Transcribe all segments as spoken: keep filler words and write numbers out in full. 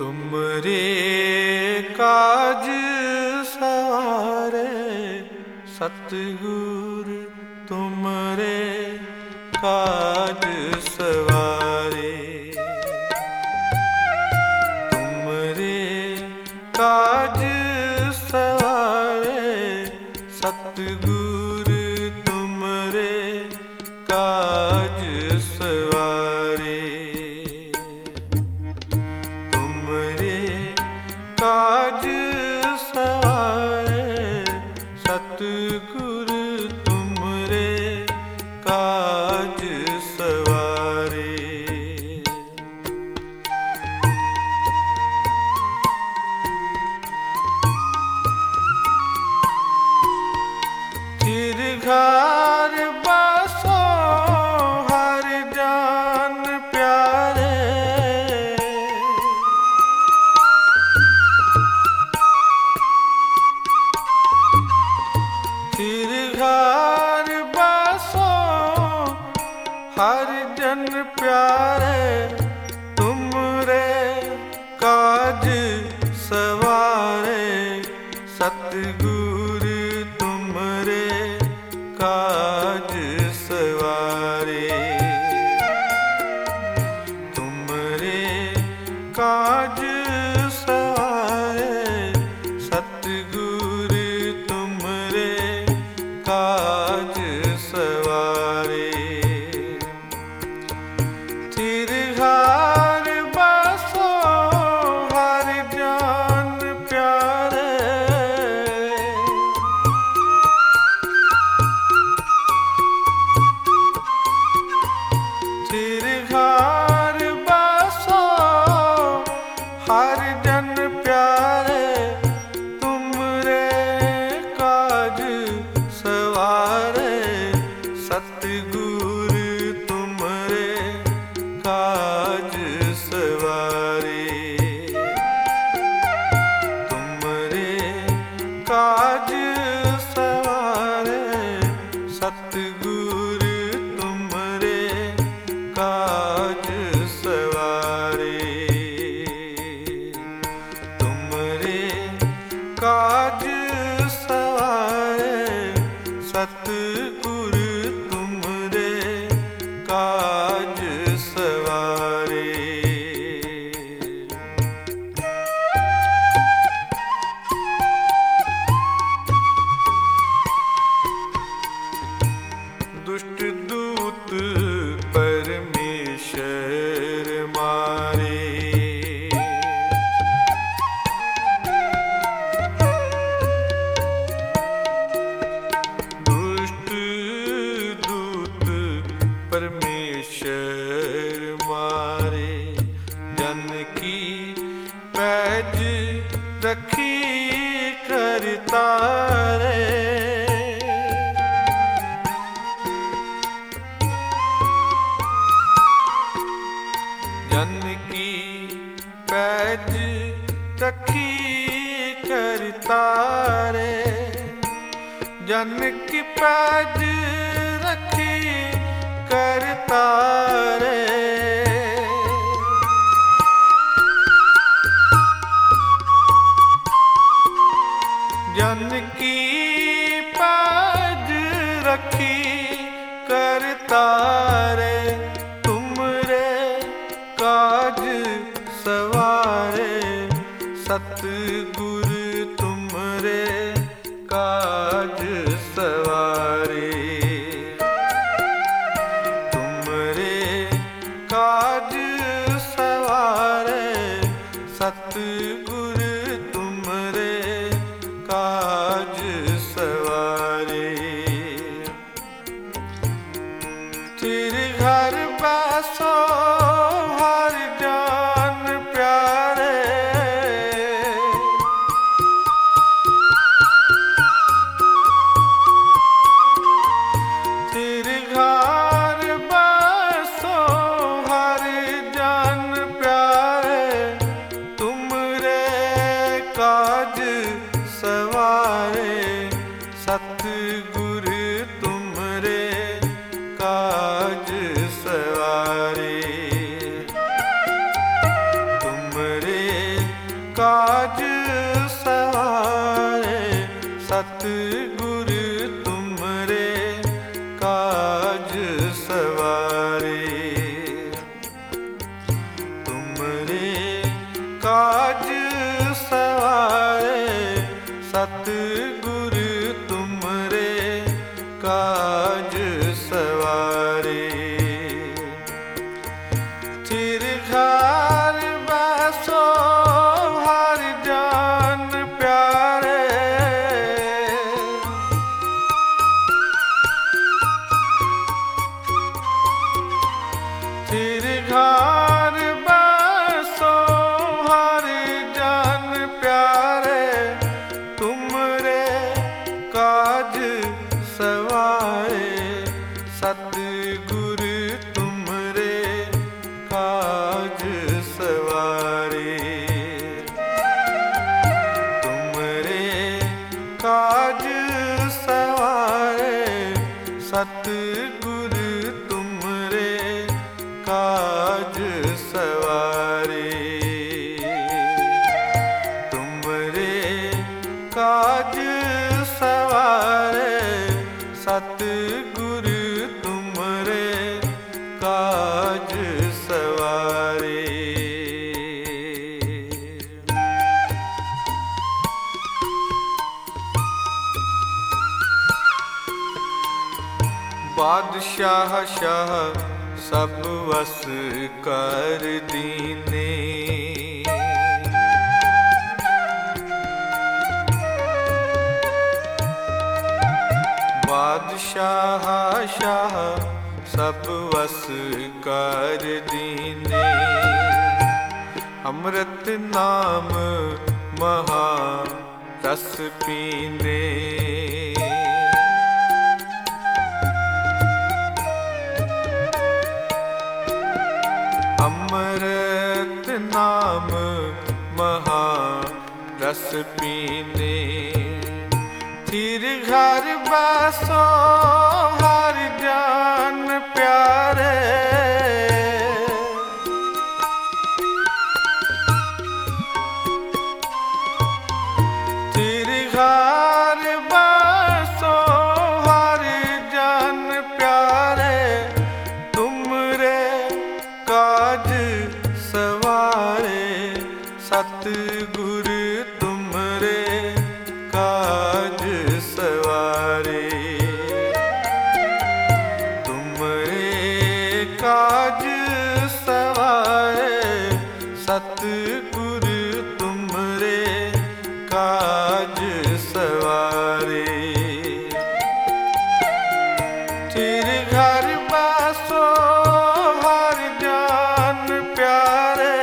तुमरे काज सवारे सतगुरु तुमरे काज सवारे। तुमरे काज सवारे सतगुरु तुमरे काज सवारे। तुमरे काज सवारे सतगुरु तुमरे काज सवारे। थिर घर बसो हर जान प्यारे। थिर घर बसो हर जन प्यारे। तुमरे काज सवारे सतगुरु तुमरे काज सवारे। तुमरे काज सवारे सतगुरु तुमरे काज सवारे। थिर घर बसो हर जान प्यारे। थिर घर बसो हर जन प्यारे। तुमरे काज सवारे सतगुरु तुमरे काज सवारे। तुमरे काज सवारे सतगुरु तुमरे काज सवारे। तुमरे काज सवारे सतगुरु तुमरे काज सवारे। दुष्ट दूत परमेश्वर मारे। दुष्ट दूत परमेश्वर मारे। जन की पैज रखी करतारे। जन की पैज रखी करतारे। जन की पैज रखी करतारे। जन की पैज रखी करतारे। तुमरे काज सवारे सतगुरु तुमरे काज सवारे। तुमरे काज सवारे सतगुरु तुमरे काज सवारे। थिर घर बसो हर जान प्यारे। थिर घर बसो हर जान प्यारे। तुमरे ਕਾਜ ਸਵਾਰੇ ਸਤਿਗੁਰ ਤੁਮਰੇ ਕਾਜ ਸਵਾਰੇ ਤੁਮਰੇ ਕਾਜ ਸਵਾਰੇ ਸਤਿਗੁਰ ਤੁਮਰੇ ਕਾਜ ਸਵਾਰੇ ਥਿਰ ਘਰ ਬੈਸੋ ਹਰਿ ਜਨ ਪਿਆਰੇ ਥਿਰ ਘਰ ਬੈਸੋ ਹਰਿ ਜਨ ਪਿਆਰੇ ਤੁਮਰੇ ਕਾਜ ਸਵਾਰੇ ਸਤਿਗੁਰ ਤੁਮਰੇ ਕਾਜ ਸਵਾਰੇ ਤੁਮਰੇ ਕਾਜ ਸਵਾਰੇ ਸਤਿਗੁਰ ਤੁਮਰੇ ਕਾਜ ਸਵਾਰੇ ਤੁਮਰੇ ਕਾਜ ਸਵਾਰੇ ਸਤਿਗੁਰ ਤੁਮਰੇ ਕਾਜ ਸਵਾਰੇ ਬਾਦਸ਼ਾਹ ਸ਼ਾਹ ਸਭ ਵਸ ਕਰ ਦੀਨੇ ਬਾਦਸ਼ਾਹ ਸ਼ਾਹ ਸਭ ਵਸ ਕਰ ਦੀਨੇ ਅੰਮ੍ਰਿਤ ਨਾਮ ਮਹਾ ਰਸ ਪੀਨੇ ਅੰਮ੍ਰਿਤ ਨਾਮ ਮਹਾ ਰਸ ਪੀਨੇ ਥਿਰ ਘਰ ਬੈਸੋ ਹਰਿ ਜਨ ਪਿਆਰੇ ਥਿਰ ਘਰ ਬੈਸੋ ਹਰਿ ਜਨ ਪਿਆਰੇ ਤੁਮਰੇ ਕਾਜ ਸਵਾਰੇ ਸਤਿਗੁਰ ਤੁਮਰੇ ਕਾਜ ਸਵਾਰੇ ਤੁਮਰੇ ਕਾਜ ਸਵਾਰੇ ਸਤਿਗੁਰ ਤੁਮਰੇ ਕਾਜ ਸਵਾਰੇ ਥਿਰ ਘਰ ਬੈਸੋ ਹਰਿ ਜਨ ਪਿਆਰੇ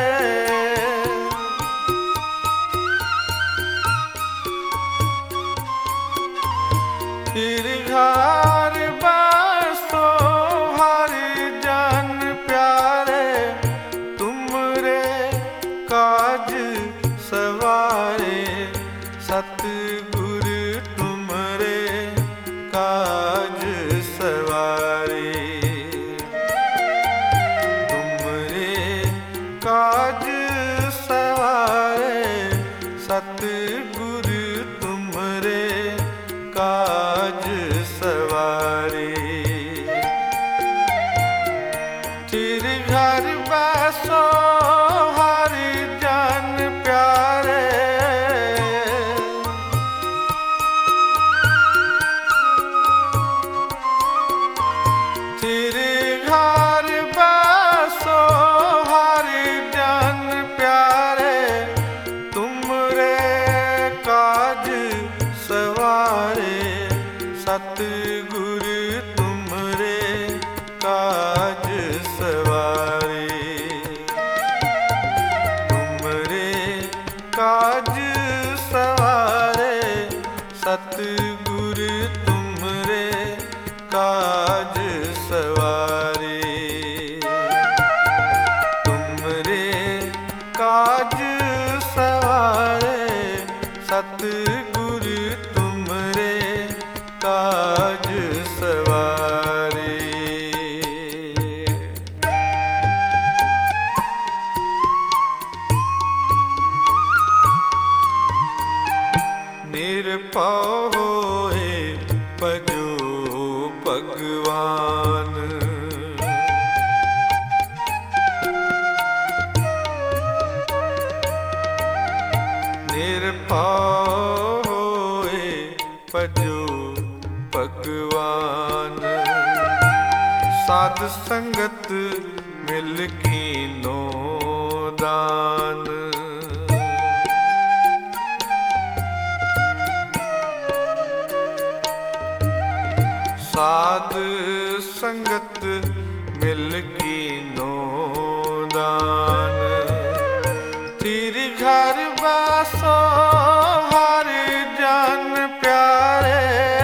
ਥਿਰ ਘਰ ਬੈਸੋ ਹਰਿ ਜਨ ਪਿਆਰੇ ਤੁਮਰੇ ਕਾਜ ਸਵਾਰੇ ਸਤਿਗੁਰ ਤੁਮਰੇ ਕਾਜ ਸਵਾਰੇ ਤੁਮਰੇ ਕਾਜ ਸਵਾਰੇ ਸਤਿਗੁਰ ਤੁਮਰੇ ਕਾਜ ਸਵਾਰੇ ਥਿਰ ਘਰ ਬੈਸੋ ਹਰਿ ਜਨ ਪਿਆਰੇ ਥਿਰ ਘਰ ਬੈਸੋ ਹਰਿ ਜਨ ਪਿਆਰੇ ਤੁਮਰੇ ਕਾਜ ਸਵਾਰੇ ਸਤਿਗੁਰ ਤੁਮਰੇ ਕਾਜ ਸਵਾਰੇ ਤੁਮਰੇ ਕਾਜ ਸਵਾਰੇ ਸਤਿਗੁਰ ਤੁਮਰੇ ਕਾਜ ਸਵਾਰੇ ਤੁਮਰੇ ਕਾਜ ਸਵਾਰੇ ਸਤਿਗੁਰ ਤੁਮਰੇ ਕਾਜ ਸਵਾਰੇ ਨਿਰਭਉ ਹੋਏ ਭਜੋ ਭਗਵਾਨ। ਨਿਰਭਉ ਹੋਏ ਭਜੋ ਭਗਵਾਨ। ਸਾਧ ਸੰਗਤ ਮਿਲ ਕੀਨੋ ਦਾਨ। ਸਾਧ ਸੰਗਤ ਮਿਲ ਕੀਨੋ ਦਾਨ। ਧੀਰ ਘਰ ਬਾਸੋ ਹਰ ਜਨ ਪਿਆਰੇ।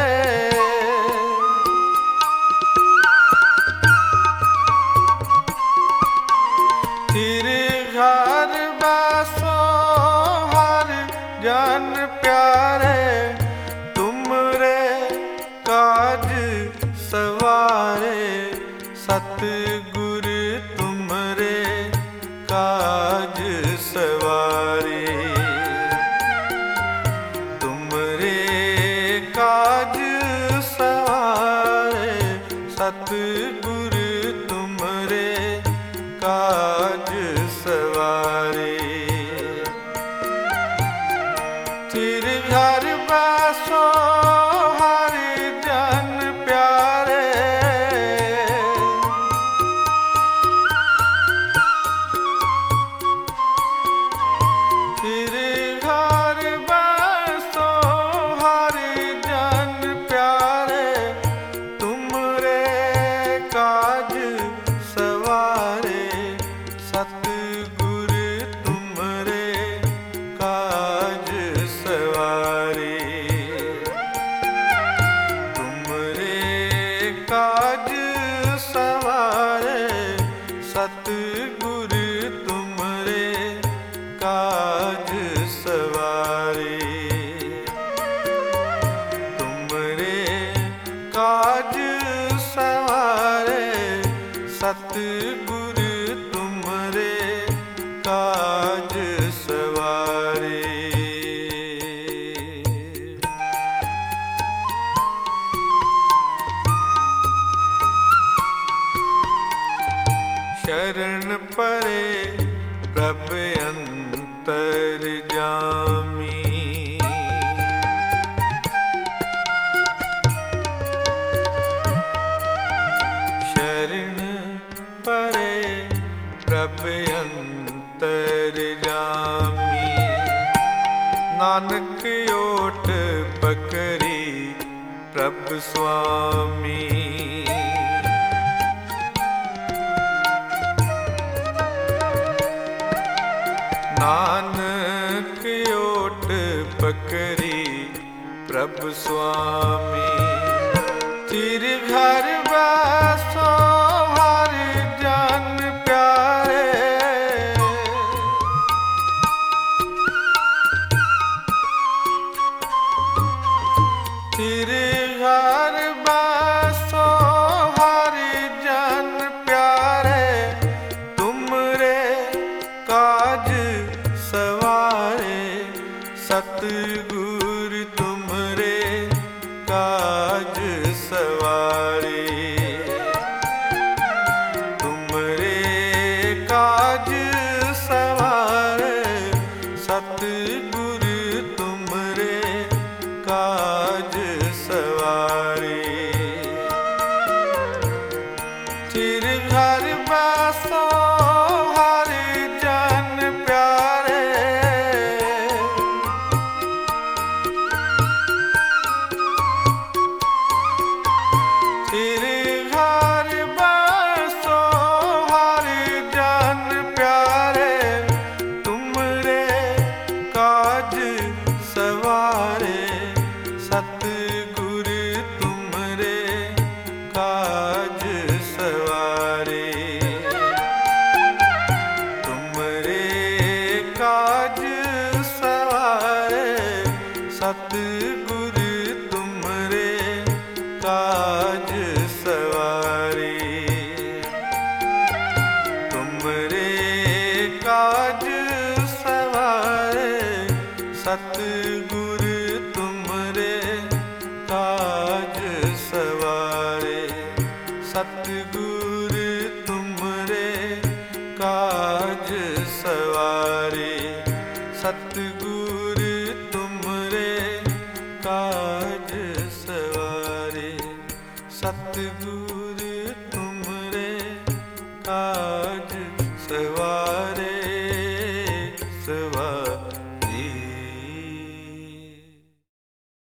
ਧੀਰ ਘਰ ਬਾਸੋ ਹਰ ਜਨ ਪਿਆਰੇ। ਤੁਮਰੇ ਕਾਜ ਸਵਾਰੇ ਸਤਿਗੁਰ ਤੁਮਰੇ ਕਾਜ ਸਵਾਰੇ। ਤੁਮਰੇ ਕਾਜ ਸਵਾਰੇ ਸਤਿਗੁਰ ਤੁਮਰੇ ਕਾਜ ਸਵਾਰੇ। ਧੀਰ ਘਰ ਬਾਸੋ ਹਰ ਜਨ ਪਿਆਰੇ। ਧੀਰ ਘਰ ਬਾਸੋ ਹਰ ਜਨ ਪਿਆਰੇ। ਤੁਮਰੇ ਕਾਜ ਸਵਾਰੇ ਸਤਿਗੁਰ ਤੁਮਰੇ ਕਾਜ ਸਵਾਰੇ। ਤੁਮਰੇ ਕਾਜ ਸਵਾਰੇ ਸਤਿਗੁਰ ਤੁਮਰੇ ਕਾਜ ਸਵਾਰੇ। ਤੁਮਰੇ ਕਾਜ ਸਵਾਰੇ ਸਤਿਗੁਰ ਤੁਮਰੇ ਕਾਜ ਸਵਾਰੇ। ਸ਼ਰਨ ਪਰੇ ਪ੍ਰਭ ਅੰਤਰ ਜਾਮੀ। ਸ਼ਰਨ ਪਰੇ ਪ੍ਰਭ ਅੰਤਰ ਜਾਮੀ। ਨਾਨਕ ਓਟ ਪਕਰੀ ਪ੍ਰਭ ਸੁਆਮੀ। ਨਾਨਕ ਓਟ ਪਕਰੀ ਪ੍ਰਭ ਸੁਆਮੀ। ਧੀਰ ਘਰ ਬਾਸੋ ਹਰ ਜਨ ਪਿਆਰੇ। ਧੀਰ ਘਰ ਬਾਸੋ ਹਰ ਜਨ ਪਿਆਰੇ। ਤੁਮਰੇ ਕਾਜ ਸਵਾਰੇ ਸਤਿਗੁਰ ਤੁਮਰੇ ਕਾਜ ਸਵਾਰੇ। ਤੁਮਰੇ ਕਾਜ ਸਵਾਰੇ ਸਤਿਗੁਰ ਤੁਮਰੇ ਕਾਜ ਸਵਾਰੇ। ਧੀਰ ਘਰ ਬਾਸੋ ਹਰ ਜਨ ਪਿਆਰੇ। ਧੀਰ ਘਰ ਬਾਸੋ ਹਰ ਜਨ ਪਿਆਰੇ। ਤੁਮਰੇ ਕਾਜ ਸਵਾਰੇ ਸਤਿਗੁਰ ਤੁਮਰੇ ਕਾਜ ਸਵਾਰੇ। ਤੁਮਰੇ ਕਾਜ ਸਵਾਰੇ ਸਤਿਗੁਰ ਤੁਮਰੇ ਕਾਜ ਸਵਾਰੇ। ਤੁਮਰੇ ਕਾਜ ਸਵਾਰੇ ਸਤਿਗੁਰ ਤੁਮਰੇ सतगुर तुमरे काज सवारे, सतगुर तुमरे काज सवारे, सतगुर तुमरे काज सवारे।